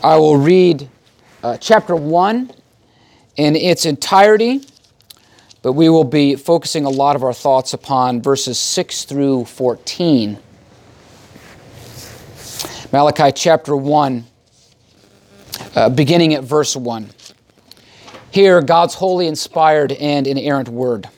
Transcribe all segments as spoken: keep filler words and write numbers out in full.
I will read uh, chapter one in its entirety, but we will be focusing a lot of our thoughts upon verses six through fourteen. Malachi chapter one, uh, beginning at verse one. Hear God's holy, inspired, and inerrant word.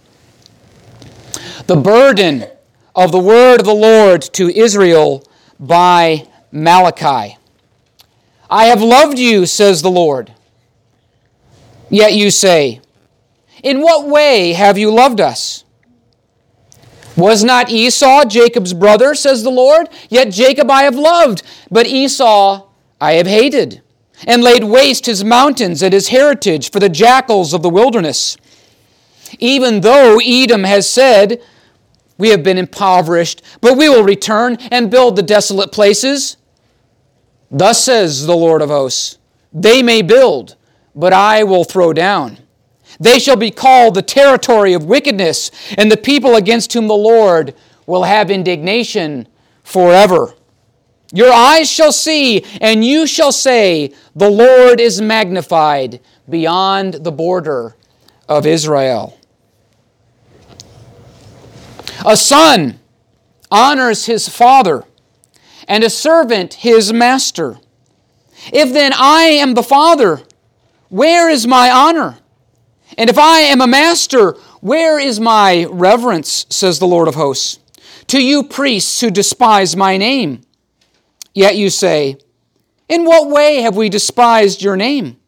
The burden of the word of the Lord to Israel by Malachi. I have loved you, says the Lord. Yet you say, in what way have you loved us? Was not Esau Jacob's brother, says the Lord? Yet Jacob I have loved, but Esau I have hated, and laid waste his mountains and his heritage for the jackals of the wilderness. Even though Edom has said, we have been impoverished, but we will return and build the desolate places. Thus says the Lord of hosts, they may build, but I will throw down. They shall be called the territory of wickedness, and the people against whom the Lord will have indignation forever. Your eyes shall see, and you shall say, the Lord is magnified beyond the border of Israel. A son honors his father, and a servant his master. If then I am the father, where is my honor? And if I am a master, where is my reverence, says the Lord of hosts? To you priests who despise my name. Yet you say, in what way have we despised your name?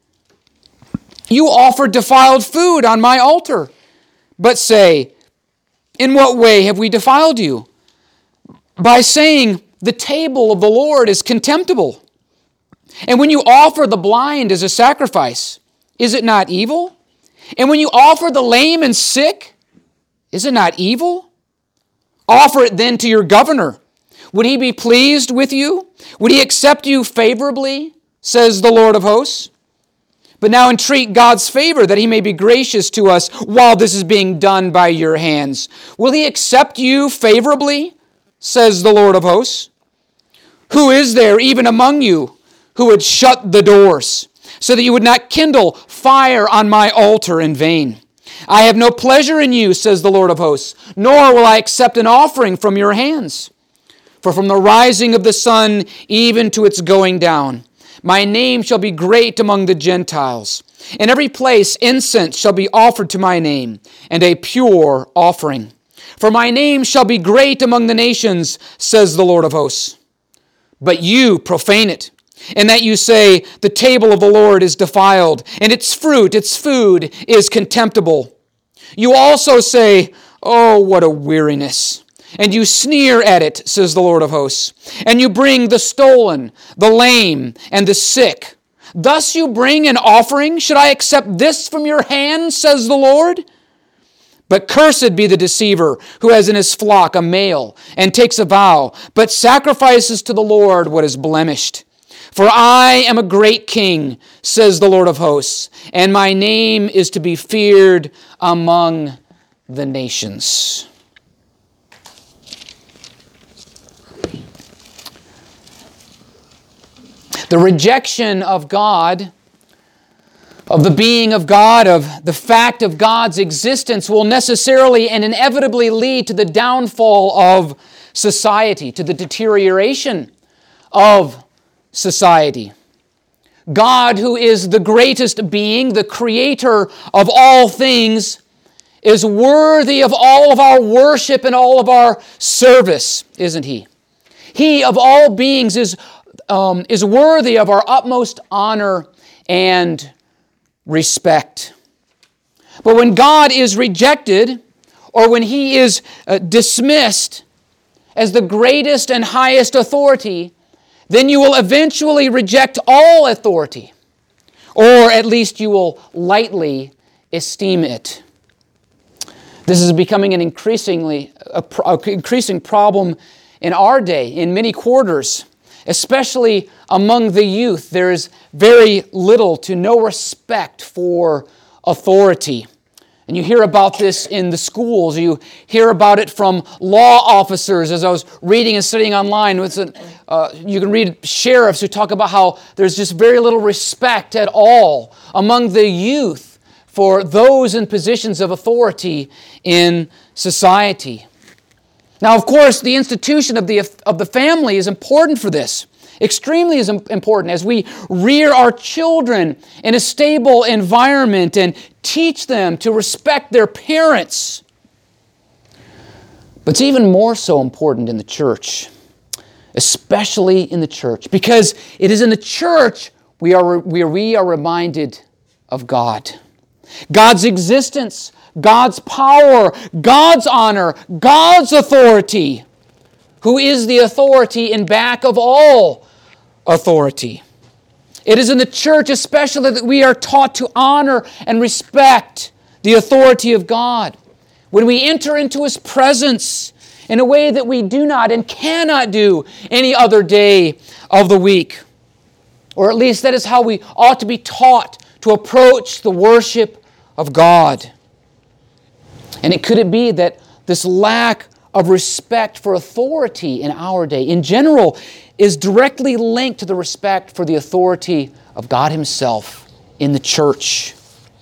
You offer defiled food on my altar, but say, in what way have we defiled you? By saying, the table of the Lord is contemptible. And when you offer the blind as a sacrifice, is it not evil? And when you offer the lame and sick, is it not evil? Offer it then to your governor. Would he be pleased with you? Would he accept you favorably, says the Lord of hosts? But now entreat God's favor that he may be gracious to us while this is being done by your hands. Will he accept you favorably, says the Lord of hosts? Who is there even among you who would shut the doors so that you would not kindle fire on my altar in vain? I have no pleasure in you, says the Lord of hosts, nor will I accept an offering from your hands. For from the rising of the sun even to its going down, my name shall be great among the Gentiles. In every place incense shall be offered to my name, and a pure offering. For my name shall be great among the nations, says the Lord of hosts. But you profane it, in that you say, the table of the Lord is defiled, and its fruit, its food, is contemptible. You also say, oh, what a weariness. And you sneer at it, says the Lord of hosts. And you bring the stolen, the lame, and the sick. Thus you bring an offering. Should I accept this from your hand, says the Lord? But cursed be the deceiver who has in his flock a male and takes a vow, but sacrifices to the Lord what is blemished. For I am a great king, says the Lord of hosts, and my name is to be feared among the nations. The rejection of God, of the being of God, of the fact of God's existence will necessarily and inevitably lead to the downfall of society, to the deterioration of society. God, who is the greatest being, the creator of all things, is worthy of all of our worship and all of our service, isn't He? He, of all beings, is, um, is worthy of our utmost honor and respect. But when God is rejected, or when He is uh, dismissed as the greatest and highest authority, then you will eventually reject all authority, or at least you will lightly esteem it. This is becoming an increasingly a, a increasing problem in our day, in many quarters, especially among the youth. There is very little to no respect for authority. And you hear about this in the schools. You hear about it from law officers. As I was reading and studying online, it's a, uh, you can read sheriffs who talk about how there's just very little respect at all among the youth for those in positions of authority in society. Now, of course, the institution of the, of the family is important for this. Extremely is important as we rear our children in a stable environment and teach them to respect their parents. But it's even more so important in the church, especially in the church, because it is in the church we are, we are reminded of God. God's existence, God's power, God's honor, God's authority, who is the authority in back of all authority. It is in the church especially that we are taught to honor and respect the authority of God. When we enter into His presence in a way that we do not and cannot do any other day of the week. Or at least that is how we ought to be taught to approach the worship of God. And it could it be that this lack of respect for authority in our day, in general, is directly linked to the respect for the authority of God Himself in the church.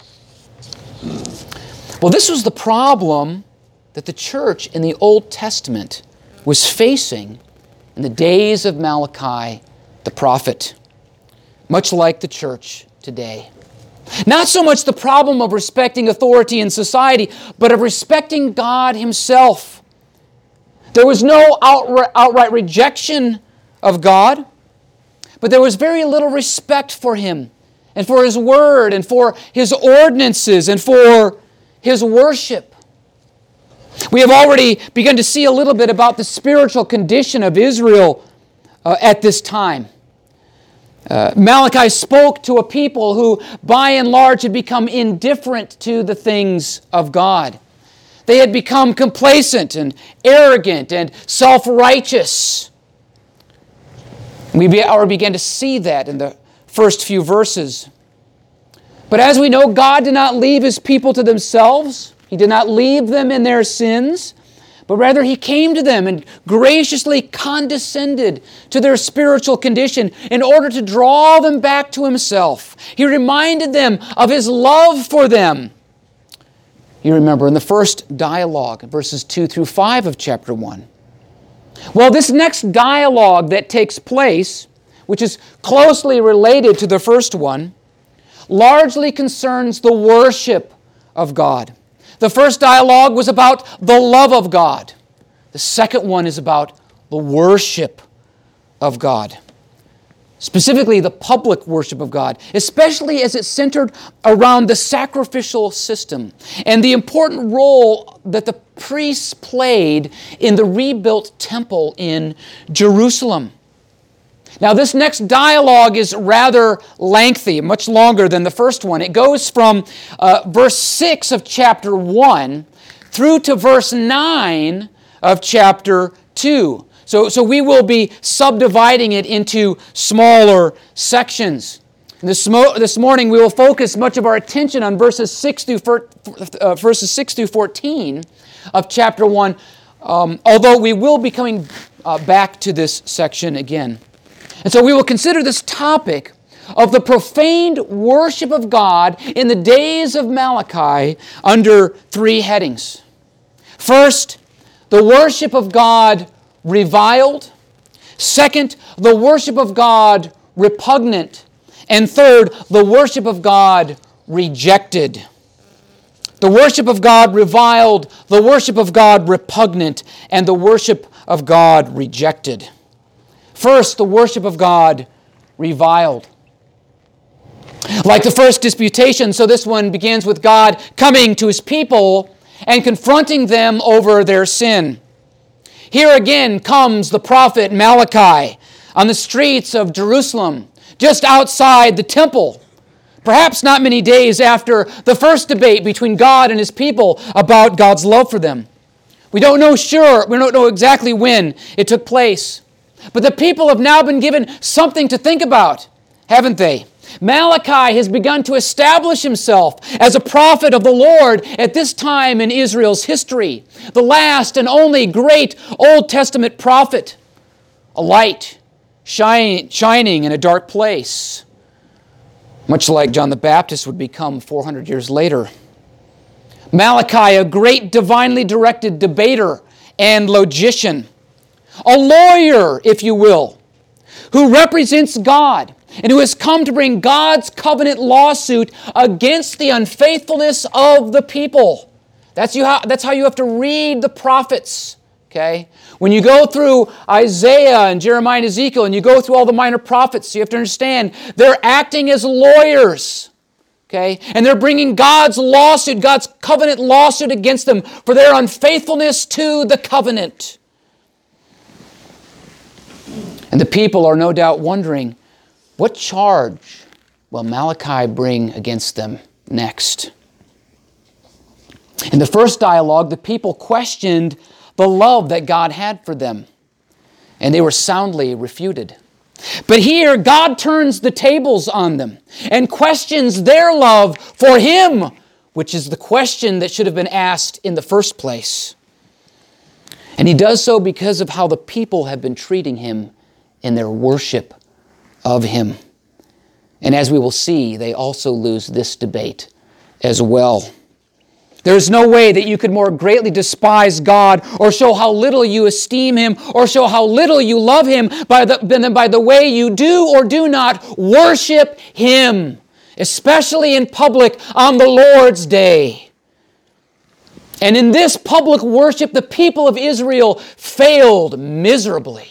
Well, this was the problem that the church in the Old Testament was facing in the days of Malachi the prophet, much like the church today. Not so much the problem of respecting authority in society, but of respecting God Himself. There was no outright, outright rejection of God, but there was very little respect for Him and for His Word and for His ordinances and for His worship. We have already begun to see a little bit about the spiritual condition of Israel uh, at this time. Uh, Malachi spoke to a people who, by and large, had become indifferent to the things of God. They had become complacent and arrogant and self-righteous. We already began to see that in the first few verses. But as we know, God did not leave His people to themselves. He did not leave them in their sins, but rather He came to them and graciously condescended to their spiritual condition in order to draw them back to Himself. He reminded them of His love for them. You remember in the first dialogue, verses two through five of chapter one. Well, this next dialogue that takes place, which is closely related to the first one, largely concerns the worship of God. The first dialogue was about the love of God. The second one is about the worship of God. Specifically, the public worship of God, especially as it centered around the sacrificial system and the important role that the priests played in the rebuilt temple in Jerusalem. Now, this next dialogue is rather lengthy, much longer than the first one. It goes from uh, verse six of chapter one through to verse nine of chapter two. So, so we will be subdividing it into smaller sections. This, mo- this morning we will focus much of our attention on verses six through four, uh, verses six through fourteen of chapter one, um, although we will be coming uh, back to this section again. And so we will consider this topic of the profaned worship of God in the days of Malachi under three headings. First, the worship of God reviled. Second, the worship of God repugnant. And third, the worship of God rejected. The worship of God reviled, the worship of God repugnant, and the worship of God rejected. First, the worship of God reviled. Like the first disputation, so this one begins with God coming to His people and confronting them over their sin. Here again comes the prophet Malachi on the streets of Jerusalem, just outside the temple, perhaps not many days after the first debate between God and His people about God's love for them. We don't know sure, we don't know exactly when it took place. But the people have now been given something to think about, haven't they? Malachi has begun to establish himself as a prophet of the Lord at this time in Israel's history, the last and only great Old Testament prophet, a light shine, shining in a dark place, much like John the Baptist would become four hundred years later. Malachi, a great divinely directed debater and logician, a lawyer, if you will, who represents God and who has come to bring God's covenant lawsuit against the unfaithfulness of the people. That's, you how, that's how you have to read the prophets. Okay? When you go through Isaiah and Jeremiah and Ezekiel and you go through all the minor prophets, you have to understand they're acting as lawyers. Okay? And they're bringing God's lawsuit, God's covenant lawsuit against them for their unfaithfulness to the covenant. And the people are no doubt wondering, what charge will Malachi bring against them next? In the first dialogue, the people questioned the love that God had for them, and they were soundly refuted. But here, God turns the tables on them and questions their love for Him, which is the question that should have been asked in the first place. And He does so because of how the people have been treating Him in their worship of Him. And as we will see, they also lose this debate as well. There is no way that you could more greatly despise God or show how little you esteem Him or show how little you love Him by the, than by the way you do or do not worship Him, especially in public on the Lord's day. And in this public worship, the people of Israel failed miserably.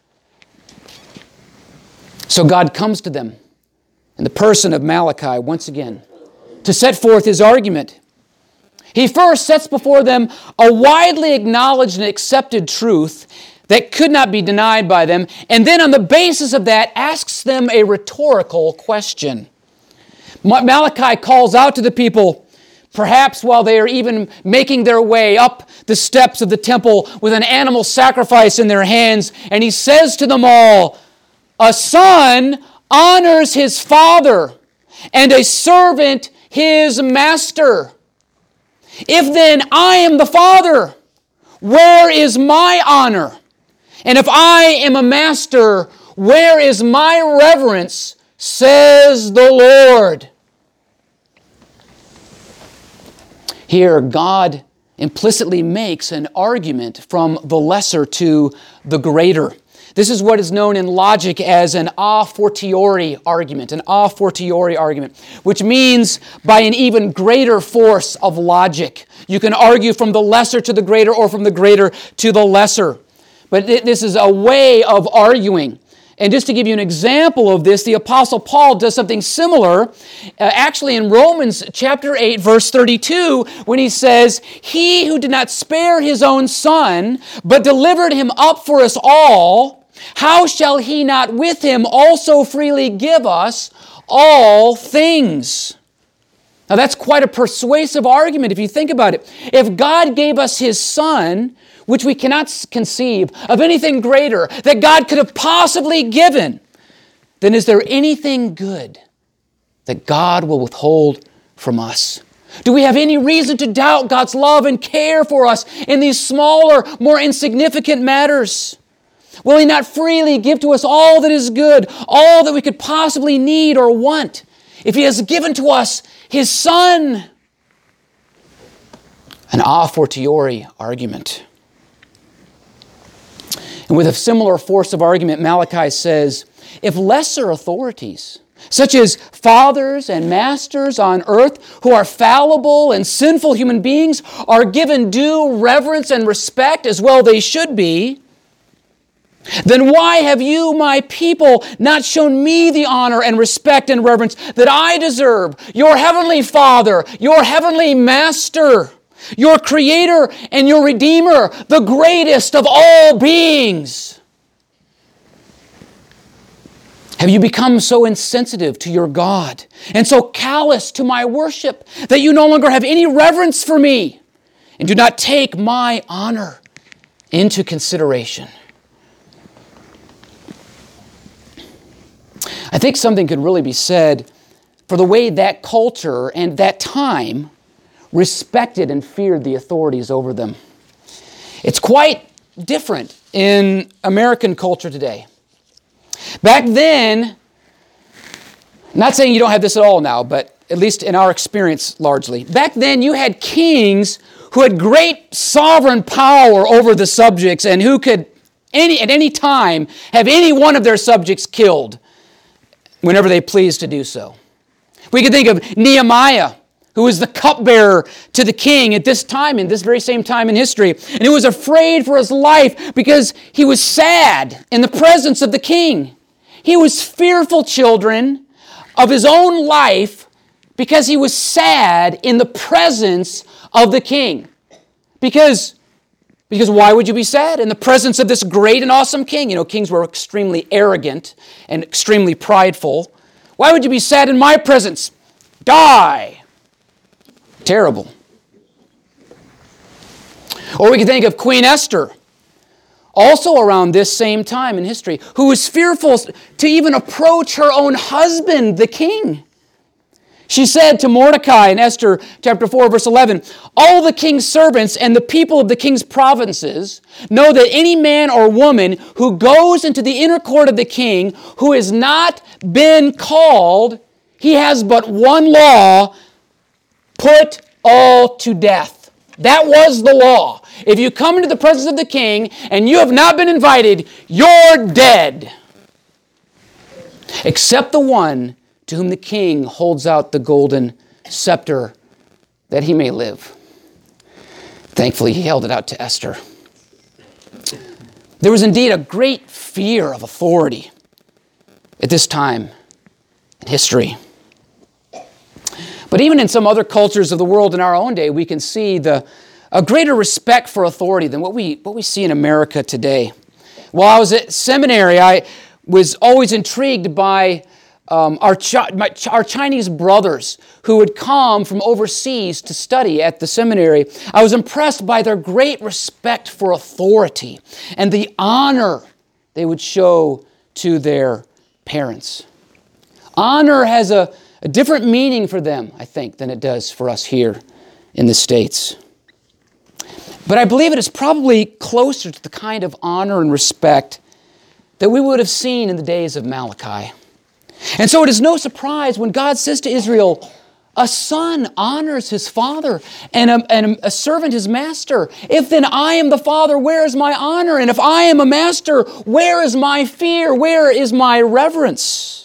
So God comes to them in the person of Malachi once again to set forth His argument. He first sets before them a widely acknowledged and accepted truth that could not be denied by them, and then on the basis of that asks them a rhetorical question. Malachi calls out to the people, perhaps while they are even making their way up the steps of the temple with an animal sacrifice in their hands, and he says to them all, "A son honors his father, and a servant his master. If then I am the father, where is my honor? And if I am a master, where is my reverence, says the Lord." Here, God implicitly makes an argument from the lesser to the greater. This is what is known in logic as an a fortiori argument, an a fortiori argument, which means by an even greater force of logic. You can argue from the lesser to the greater or from the greater to the lesser. But this is a way of arguing. And just to give you an example of this, the Apostle Paul does something similar, uh, actually in Romans chapter eight, verse thirty-two, when he says, "He who did not spare His own Son, but delivered Him up for us all, how shall He not with Him also freely give us all things?" Now that's quite a persuasive argument if you think about it. If God gave us His Son, which we cannot conceive of anything greater that God could have possibly given, then is there anything good that God will withhold from us? Do we have any reason to doubt God's love and care for us in these smaller, more insignificant matters? Will He not freely give to us all that is good, all that we could possibly need or want, if He has given to us His Son? An a fortiori argument. And with a similar force of argument, Malachi says, if lesser authorities, such as fathers and masters on earth who are fallible and sinful human beings, are given due reverence and respect as well they should be, then why have you, my people, not shown me the honor and respect and reverence that I deserve, your heavenly Father, your heavenly Master, your Creator and your Redeemer, the greatest of all beings? Have you become so insensitive to your God and so callous to my worship that you no longer have any reverence for me and do not take my honor into consideration? I think think something could really be said for the way that culture and that time respected and feared the authorities over them. It's quite different in American culture today. Back then, not saying you don't have this at all now, but at least in our experience largely, back then you had kings who had great sovereign power over the subjects and who could any at any time have any one of their subjects killed whenever they pleased to do so. We could think of Nehemiah, who was the cupbearer to the king at this time, in this very same time in history, and who was afraid for his life because he was sad in the presence of the king. He was fearful, children, of his own life because he was sad in the presence of the king. Because, because why would you be sad in the presence of this great and awesome king? You know, kings were extremely arrogant and extremely prideful. Why would you be sad in my presence? Die! Terrible. Or we could think of Queen Esther, also around this same time in history, who was fearful to even approach her own husband, the king. She said to Mordecai in Esther chapter four, verse eleven, "All the king's servants and the people of the king's provinces know that any man or woman who goes into the inner court of the king who has not been called, he has but one law, put all to death." That was the law. If you come into the presence of the king and you have not been invited, you're dead. Except the one to whom the king holds out the golden scepter that he may live. Thankfully, he held it out to Esther. There was indeed a great fear of authority at this time in history. But even in some other cultures of the world in our own day, we can see the a greater respect for authority than what we what we see in America today. While I was at seminary, I was always intrigued by um, our Chi- my, our Chinese brothers who would come from overseas to study at the seminary. I was impressed by their great respect for authority and the honor they would show to their parents. Honor has a A different meaning for them, I think, than it does for us here in the States. But I believe it is probably closer to the kind of honor and respect that we would have seen in the days of Malachi. And so it is no surprise when God says to Israel, a son honors his father and a, and a servant his master. If then I am the father, where is my honor? And if I am a master, where is my fear? Where is my reverence?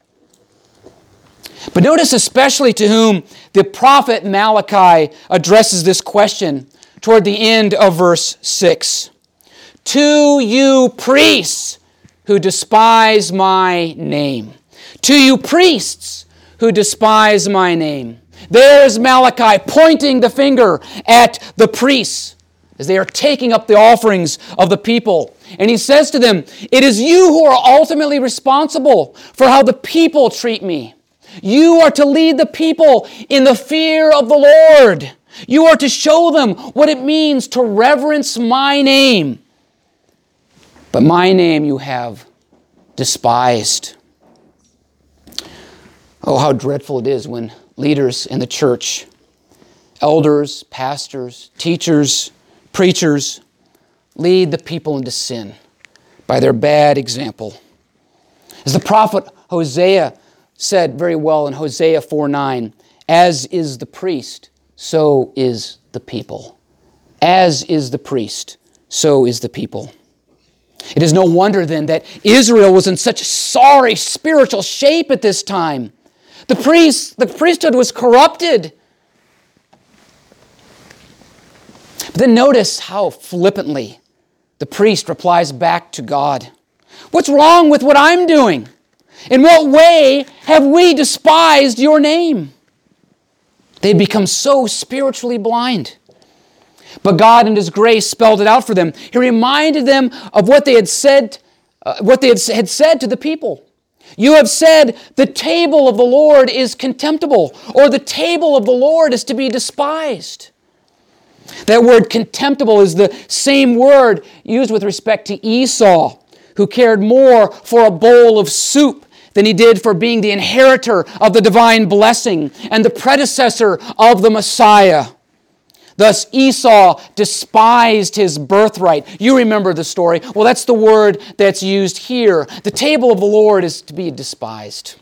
But notice especially to whom the prophet Malachi addresses this question toward the end of verse six. To you priests who despise my name. To you priests who despise my name. There's Malachi pointing the finger at the priests as they are taking up the offerings of the people. And he says to them, it is you who are ultimately responsible for how the people treat me. You are to lead the people in the fear of the Lord. You are to show them what it means to reverence my name. But my name you have despised. Oh, how dreadful it is when leaders in the church, elders, pastors, teachers, preachers, lead the people into sin by their bad example. As the prophet Hosea said very well in Hosea four nine, as is the priest, so is the people. As is the priest, so is the people. It is no wonder then that Israel was in such sorry spiritual shape at this time. The priest, the priesthood was corrupted. But then notice how flippantly the priest replies back to God. What's wrong with what I'm doing? In what way have we despised your name? They'd become so spiritually blind. But God in His grace spelled it out for them. He reminded them of what they had said, uh, what they had, had said to the people. You have said, the table of the Lord is contemptible, or the table of the Lord is to be despised. That word contemptible is the same word used with respect to Esau, who cared more for a bowl of soup than he did for being the inheritor of the divine blessing and the predecessor of the Messiah. Thus Esau despised his birthright. You remember the story. Well, that's the word that's used here. The table of the Lord is to be despised.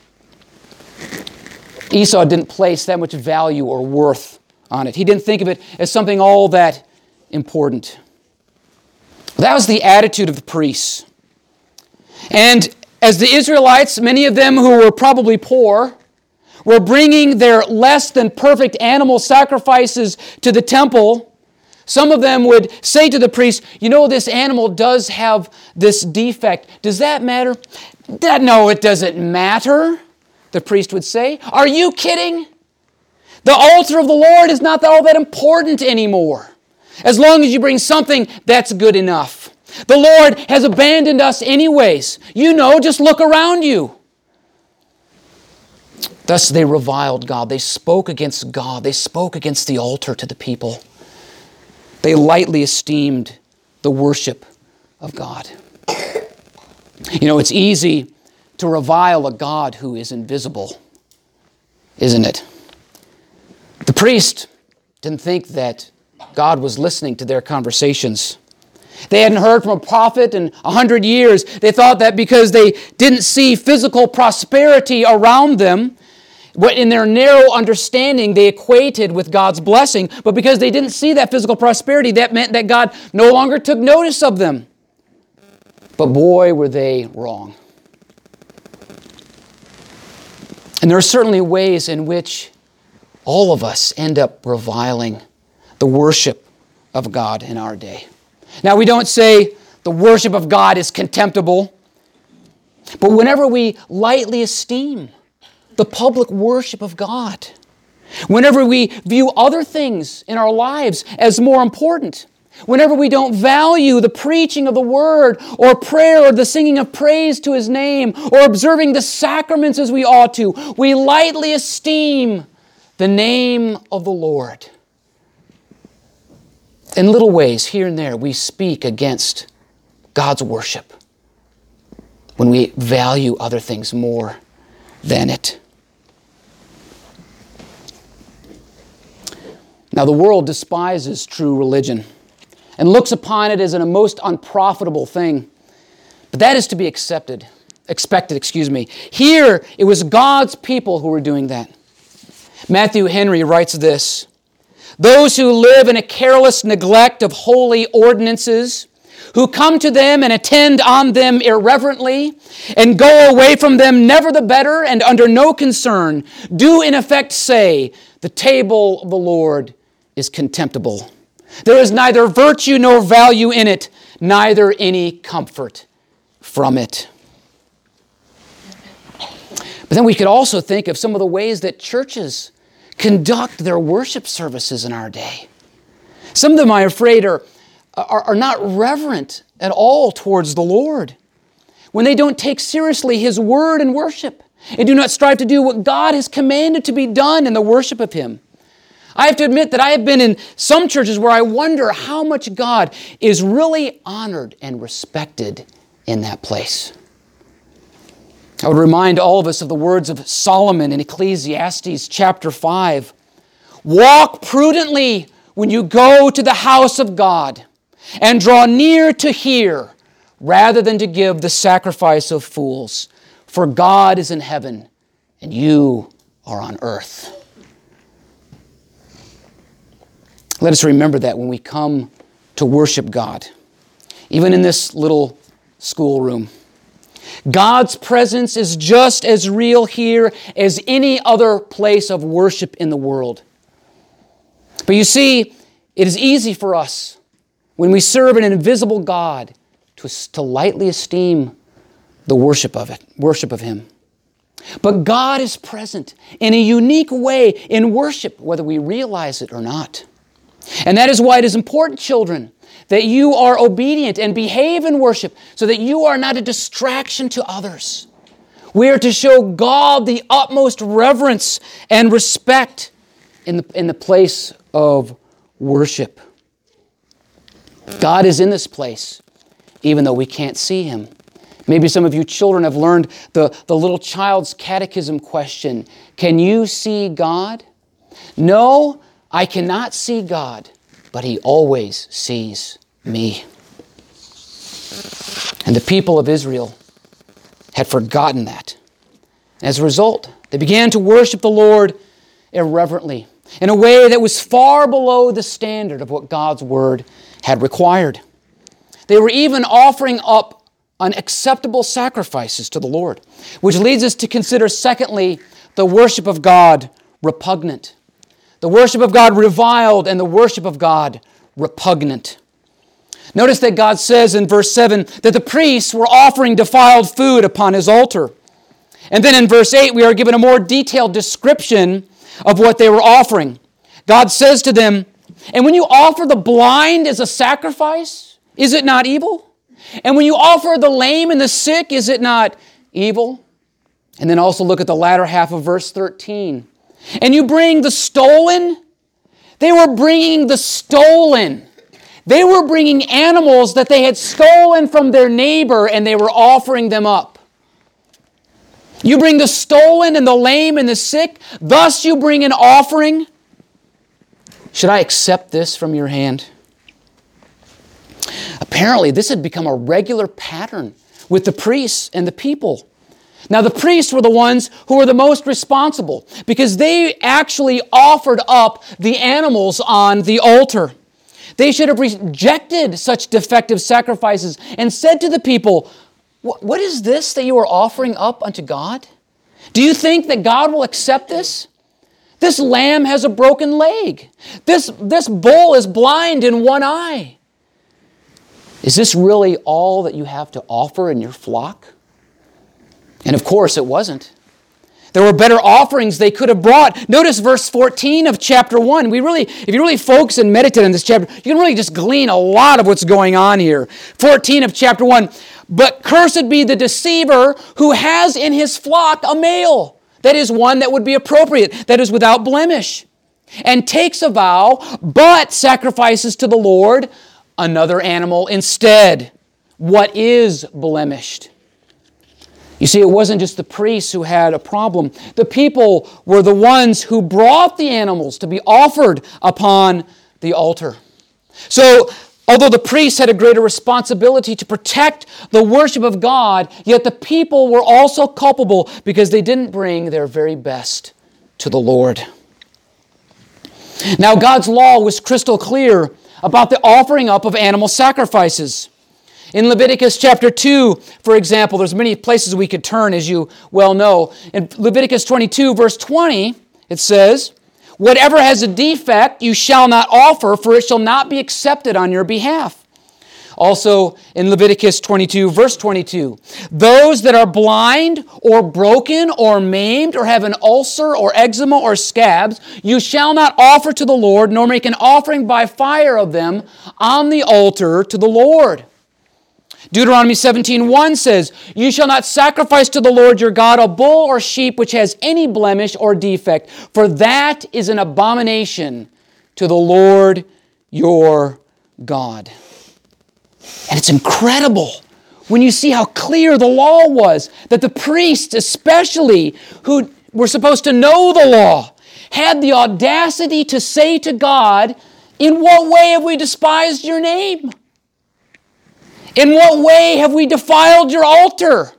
Esau didn't place that much value or worth on it. He didn't think of it as something all that important. That was the attitude of the priests. And as the Israelites, many of them who were probably poor, were bringing their less than perfect animal sacrifices to the temple, some of them would say to the priest, you know, this animal does have this defect. Does that matter? That, no, it doesn't matter, the priest would say. Are you kidding? The altar of the Lord is not all that important anymore. As long as you bring something, that's good enough. The Lord has abandoned us anyways. You know, just look around you. Thus they reviled God. They spoke against God. They spoke against the altar to the people. They lightly esteemed the worship of God. You know, it's easy to revile a God who is invisible, isn't it? The priest didn't think that God was listening to their conversations. They hadn't heard from a prophet in a hundred years. They thought that because they didn't see physical prosperity around them, what in their narrow understanding they equated with God's blessing, but because they didn't see that physical prosperity, that meant that God no longer took notice of them. But boy, were they wrong. And there are certainly ways in which all of us end up reviling the worship of God in our day. Now, we don't say the worship of God is contemptible, but whenever we lightly esteem the public worship of God, whenever we view other things in our lives as more important, whenever we don't value the preaching of the Word or prayer or the singing of praise to His name or observing the sacraments as we ought to, we lightly esteem the name of the Lord. In little ways, here and there, we speak against God's worship when we value other things more than it. Now, the world despises true religion and looks upon it as a most unprofitable thing. But that is to be accepted, expected, excuse me. Here, it was God's people who were doing that. Matthew Henry writes this: those who live in a careless neglect of holy ordinances, who come to them and attend on them irreverently, and go away from them never the better and under no concern, do in effect say, the table of the Lord is contemptible. There is neither virtue nor value in it, neither any comfort from it. But then we could also think of some of the ways that churches conduct their worship services in our day. Some of them, I'm afraid, are, are, are not reverent at all towards the Lord. When they don't take seriously His Word in worship and do not strive to do what God has commanded to be done in the worship of Him. I have to admit that I have been in some churches where I wonder how much God is really honored and respected in that place. I would remind all of us of the words of Solomon in Ecclesiastes chapter five. Walk prudently when you go to the house of God, and draw near to hear, rather than to give the sacrifice of fools. For God is in heaven, and you are on earth. Let us remember that when we come to worship God, even in this little schoolroom. God's presence is just as real here as any other place of worship in the world. But you see, it is easy for us, when we serve an invisible God, to, to lightly esteem the worship of it, worship of Him. But God is present in a unique way in worship, whether we realize it or not. And that is why it is important, children, that you are obedient and behave in worship so that you are not a distraction to others. We are to show God the utmost reverence and respect in the, in the place of worship. God is in this place, even though we can't see Him. Maybe some of you children have learned the, the little child's catechism question. Can you see God? No, I cannot see God, but He always sees me. And the people of Israel had forgotten that. As a result, they began to worship the Lord irreverently, in a way that was far below the standard of what God's Word had required. They were even offering up unacceptable sacrifices to the Lord, which leads us to consider, secondly, the worship of God repugnant. The worship of God reviled and the worship of God repugnant. Notice that God says in verse seven that the priests were offering defiled food upon His altar. And then in verse eight, we are given a more detailed description of what they were offering. God says to them, and when you offer the blind as a sacrifice, is it not evil? And when you offer the lame and the sick, is it not evil? And then also look at the latter half of verse thirteen. And you bring the stolen. They were bringing the stolen. They were bringing animals that they had stolen from their neighbor and they were offering them up. You bring the stolen and the lame and the sick, thus you bring an offering. Should I accept this from your hand? Apparently, this had become a regular pattern with the priests and the people. Now, the priests were the ones who were the most responsible because they actually offered up the animals on the altar. They should have rejected such defective sacrifices and said to the people, what is this that you are offering up unto God? Do you think that God will accept this? This lamb has a broken leg. This, this bull is blind in one eye. Is this really all that you have to offer in your flock? And of course it wasn't. There were better offerings they could have brought. Notice verse fourteen of chapter one. We really, if you really focus and meditate on this chapter, you can really just glean a lot of what's going on here. fourteen of chapter one. But cursed be the deceiver who has in his flock a male. That is one that would be appropriate, that is without blemish. And takes a vow, but sacrifices to the Lord another animal instead. What is blemished? You see, it wasn't just the priests who had a problem. The people were the ones who brought the animals to be offered upon the altar. So, although the priests had a greater responsibility to protect the worship of God, yet the people were also culpable because they didn't bring their very best to the Lord. Now, God's law was crystal clear about the offering up of animal sacrifices. In Leviticus chapter two, for example, there's many places we could turn, as you well know. In Leviticus twenty-two, verse twenty, it says, whatever has a defect you shall not offer, for it shall not be accepted on your behalf. Also in Leviticus twenty-two, verse twenty-two, those that are blind or broken or maimed or have an ulcer or eczema or scabs, you shall not offer to the Lord, nor make an offering by fire of them on the altar to the Lord. Deuteronomy seventeen one says, you shall not sacrifice to the Lord your God a bull or sheep which has any blemish or defect, for that is an abomination to the Lord your God. And it's incredible when you see how clear the law was, that the priests especially, who were supposed to know the law, had the audacity to say to God, in what way have we despised your name? In what way have we defiled your altar?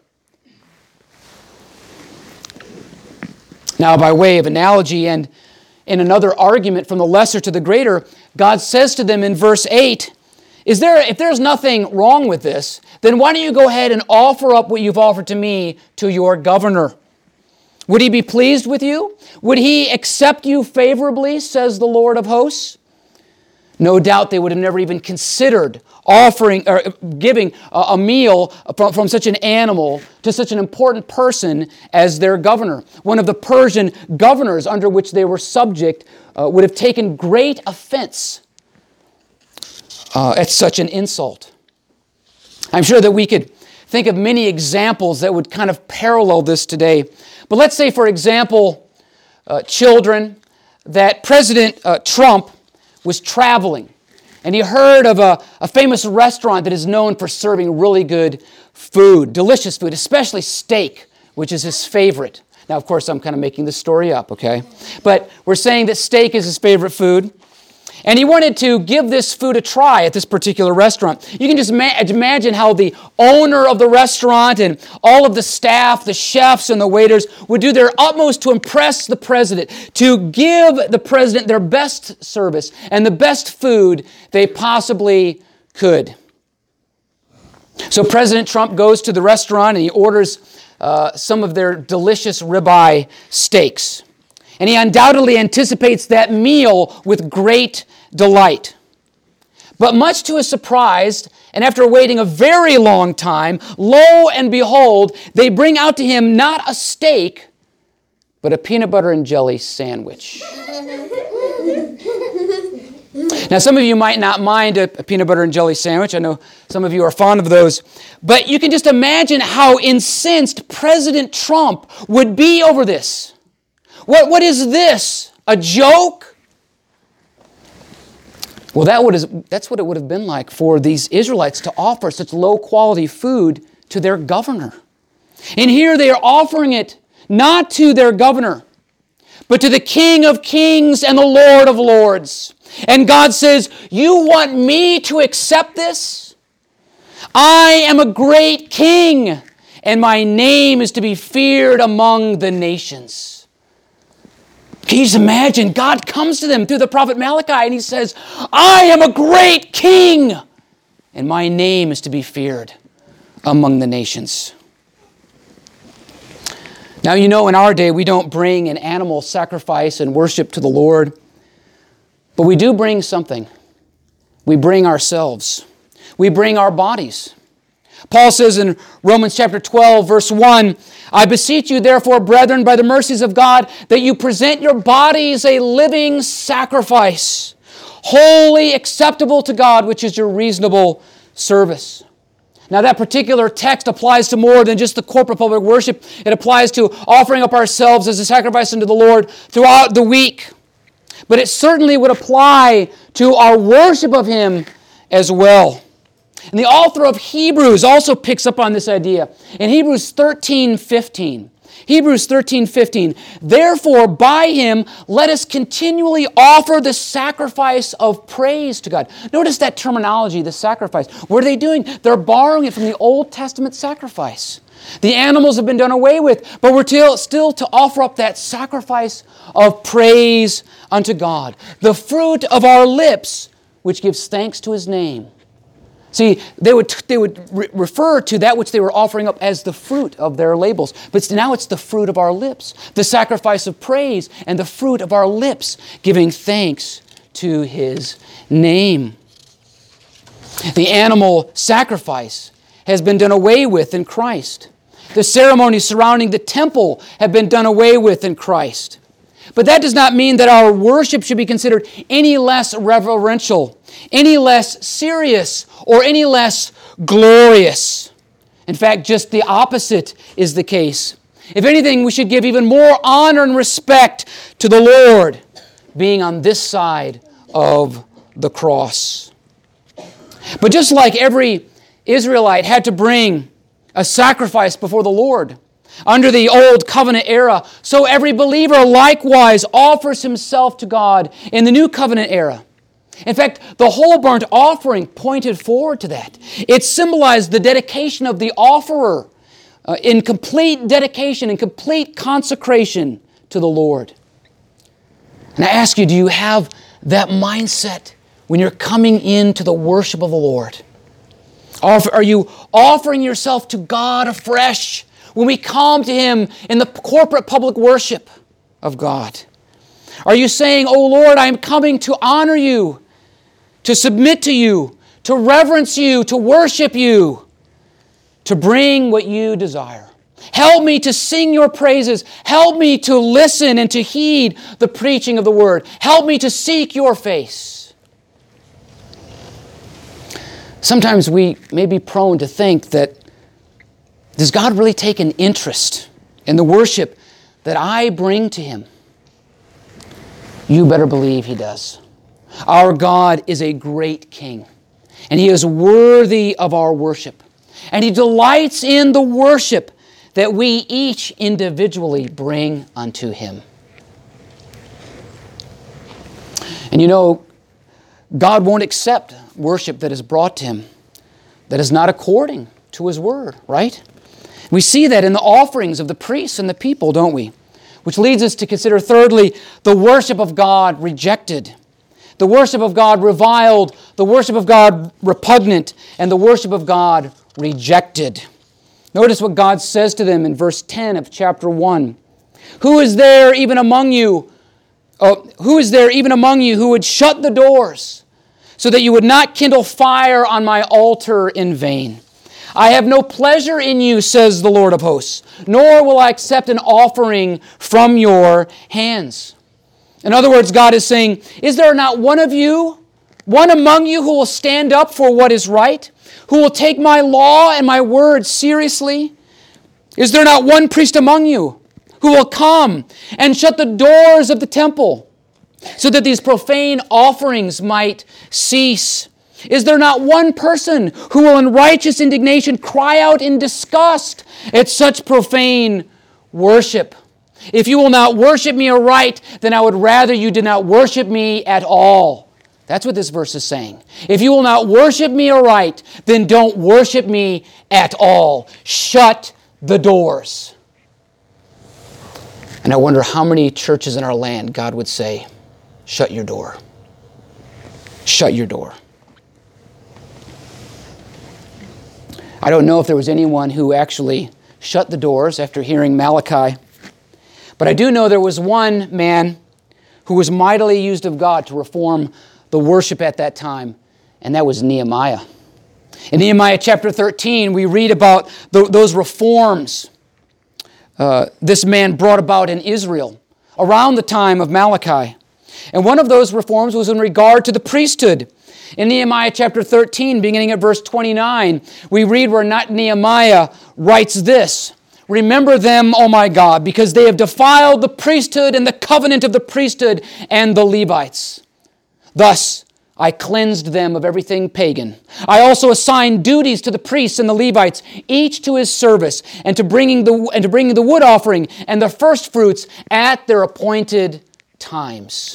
Now, by way of analogy and in another argument from the lesser to the greater, God says to them in verse eight, Is there, if there's nothing wrong with this, then why don't you go ahead and offer up what you've offered to me to your governor? Would he be pleased with you? Would he accept you favorably, says the Lord of hosts? No doubt they would have never even considered offering or giving a meal from, from such an animal to such an important person as their governor. One of the Persian governors under which they were subject uh, would have taken great offense uh, at such an insult. I'm sure that we could think of many examples that would kind of parallel this today. But let's say, for example, uh, children, that President uh, Trump was traveling And he heard of a, a famous restaurant that is known for serving really good food, delicious food, especially steak, which is his favorite. Now, of course, I'm kind of making this story up, okay? But we're saying that steak is his favorite food. And he wanted to give this food a try at this particular restaurant. You can just ma- imagine how the owner of the restaurant and all of the staff, the chefs and the waiters would do their utmost to impress the president, to give the president their best service and the best food they possibly could. So President Trump goes to the restaurant and he orders uh, some of their delicious ribeye steaks. And he undoubtedly anticipates that meal with great delight. But much to his surprise, and after waiting a very long time, lo and behold, they bring out to him not a steak, but a peanut butter and jelly sandwich. Now, some of you might not mind a, a peanut butter and jelly sandwich. I know some of you are fond of those. But you can just imagine how incensed President Trump would be over this. What, what is this? A joke? Well, that would is, that's what it would have been like for these Israelites to offer such low-quality food to their governor. And here they are offering it not to their governor, but to the King of Kings and the Lord of Lords. And God says, you want me to accept this? I am a great king, and my name is to be feared among the nations. Can you just imagine? God comes to them through the prophet Malachi and he says, I am a great king, and my name is to be feared among the nations. Now, you know, in our day, we don't bring an animal sacrifice and worship to the Lord, but we do bring something. We bring ourselves. We bring our bodies. Paul says in Romans chapter twelve, verse one, I beseech you, therefore, brethren, by the mercies of God, that you present your bodies a living sacrifice, wholly acceptable to God, which is your reasonable service. Now, that particular text applies to more than just the corporate public worship. It applies to offering up ourselves as a sacrifice unto the Lord throughout the week. But it certainly would apply to our worship of Him as well. And the author of Hebrews also picks up on this idea. In Hebrews thirteen fifteen, Hebrews thirteen fifteen, therefore by Him let us continually offer the sacrifice of praise to God. Notice that terminology, the sacrifice. What are they doing? They're borrowing it from the Old Testament sacrifice. The animals have been done away with, but we're till, still to offer up that sacrifice of praise unto God. The fruit of our lips, which gives thanks to His name. See, they would they would re- refer to that which they were offering up as the fruit of their labels. But now it's the fruit of our lips, the sacrifice of praise and the fruit of our lips, giving thanks to His name. The animal sacrifice has been done away with in Christ. The ceremonies surrounding the temple have been done away with in Christ. But that does not mean that our worship should be considered any less reverential, any less serious, or any less glorious. In fact, just the opposite is the case. If anything, we should give even more honor and respect to the Lord being on this side of the cross. But just like every Israelite had to bring a sacrifice before the Lord under the old covenant era, so every believer likewise offers himself to God in the new covenant era. In fact, the whole burnt offering pointed forward to that. It symbolized the dedication of the offerer uh, in complete dedication and complete consecration to the Lord. And I ask you, do you have that mindset when you're coming into the worship of the Lord? Are you offering yourself to God afresh when we come to Him in the corporate public worship of God? Are you saying, oh Lord, I am coming to honor You, to submit to You, to reverence You, to worship You, to bring what You desire? Help me to sing Your praises. Help me to listen and to heed the preaching of the Word. Help me to seek Your face. Sometimes we may be prone to think that, does God really take an interest in the worship that I bring to Him? You better believe He does. Our God is a great King, and He is worthy of our worship. And He delights in the worship that we each individually bring unto Him. And you know, God won't accept worship that is brought to Him that is not according to His Word, right? We see that in the offerings of the priests and the people, don't we? Which leads us to consider, thirdly, the worship of God rejected, the worship of God reviled, the worship of God repugnant, and the worship of God rejected. Notice what God says to them in verse ten of chapter one. Who is there even among you, oh, who is there even among you who would shut the doors so that you would not kindle fire on my altar in vain? I have no pleasure in you, says the Lord of hosts, nor will I accept an offering from your hands. In other words, God is saying, is there not one of you, one among you who will stand up for what is right, who will take my law and my word seriously? Is there not one priest among you who will come and shut the doors of the temple so that these profane offerings might cease? Is there not one person who will in righteous indignation cry out in disgust at such profane worship? If you will not worship me aright, then I would rather you did not worship me at all. That's what this verse is saying. If you will not worship me aright, then don't worship me at all. Shut the doors. And I wonder how many churches in our land God would say, shut your door. Shut your door. I don't know if there was anyone who actually shut the doors after hearing Malachi, but I do know there was one man who was mightily used of God to reform the worship at that time, and that was Nehemiah. In Nehemiah chapter thirteen, we read about the, those reforms uh, this man brought about in Israel around the time of Malachi. And one of those reforms was in regard to the priesthood. In Nehemiah chapter thirteen, beginning at verse twenty-nine, we read where Nehemiah writes this, remember them, O my God, because they have defiled the priesthood and the covenant of the priesthood and the Levites. Thus I cleansed them of everything pagan. I also assigned duties to the priests and the Levites, each to his service, and to bringing the and to bringing the wood offering and the first fruits at their appointed times.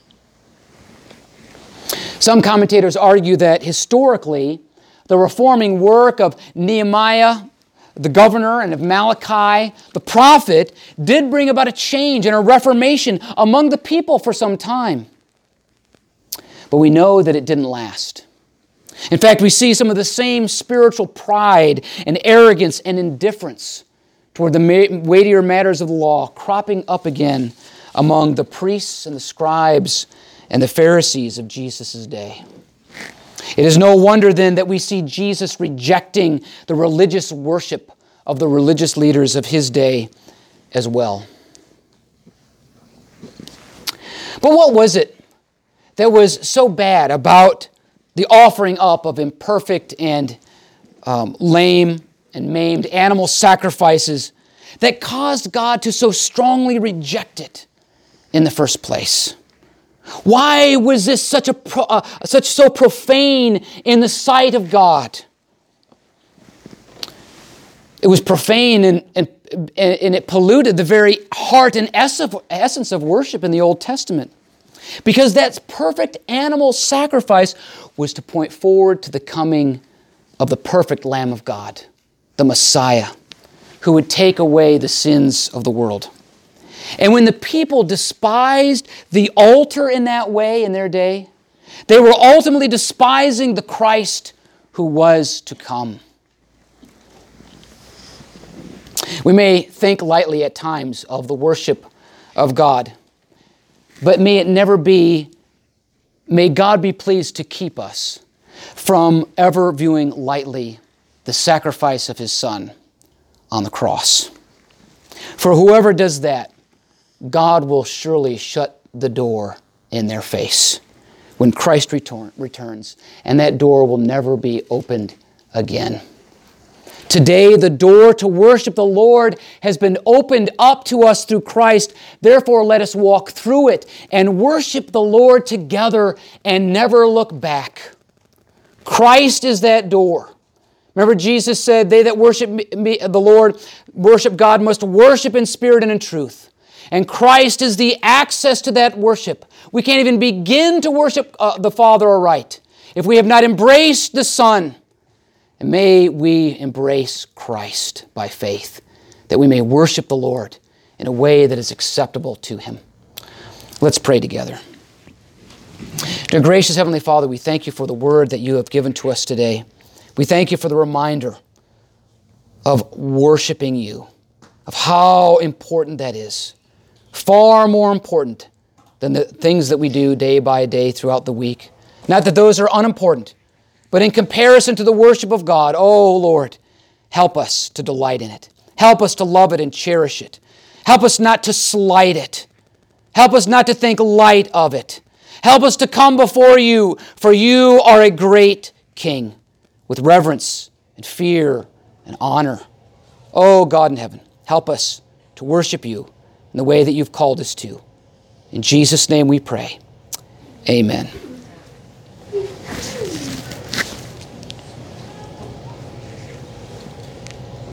Some commentators argue that historically, the reforming work of Nehemiah, the governor, and of Malachi, the prophet, did bring about a change and a reformation among the people for some time. But we know that it didn't last. In fact, we see some of the same spiritual pride and arrogance and indifference toward the weightier matters of the law cropping up again among the priests and the scribes and the Pharisees of Jesus' day. It is no wonder then that we see Jesus rejecting the religious worship of the religious leaders of his day as well. But what was it that was so bad about the offering up of imperfect and um, lame and maimed animal sacrifices that caused God to so strongly reject it in the first place? Why was this such a pro, uh, such so profane in the sight of God? It was profane and, and, and it polluted the very heart and essence of worship in the Old Testament. Because that perfect animal sacrifice was to point forward to the coming of the perfect Lamb of God, the Messiah, who would take away the sins of the world. And when the people despised the altar in that way in their day, they were ultimately despising the Christ who was to come. We may think lightly at times of the worship of God, but may it never be, may God be pleased to keep us from ever viewing lightly the sacrifice of His Son on the cross. For whoever does that, God will surely shut the door in their face when Christ return, returns, and that door will never be opened again. Today, the door to worship the Lord has been opened up to us through Christ. Therefore, let us walk through it and worship the Lord together and never look back. Christ is that door. Remember, Jesus said, they that worship me, the Lord, worship God, must worship in spirit and in truth. And Christ is the access to that worship. We can't even begin to worship uh, the Father aright if we have not embraced the Son. And may we embrace Christ by faith, that we may worship the Lord in a way that is acceptable to Him. Let's pray together. Dear gracious Heavenly Father, we thank You for the word that You have given to us today. We thank You for the reminder of worshiping You, of how important that is. Far more important than the things that we do day by day throughout the week. Not that those are unimportant, but in comparison to the worship of God, oh Lord, help us to delight in it. Help us to love it and cherish it. Help us not to slight it. Help us not to think light of it. Help us to come before You, for You are a great King, with reverence and fear and honor. Oh God in heaven, help us to worship You in the way that You've called us to. In Jesus' name we pray. Amen.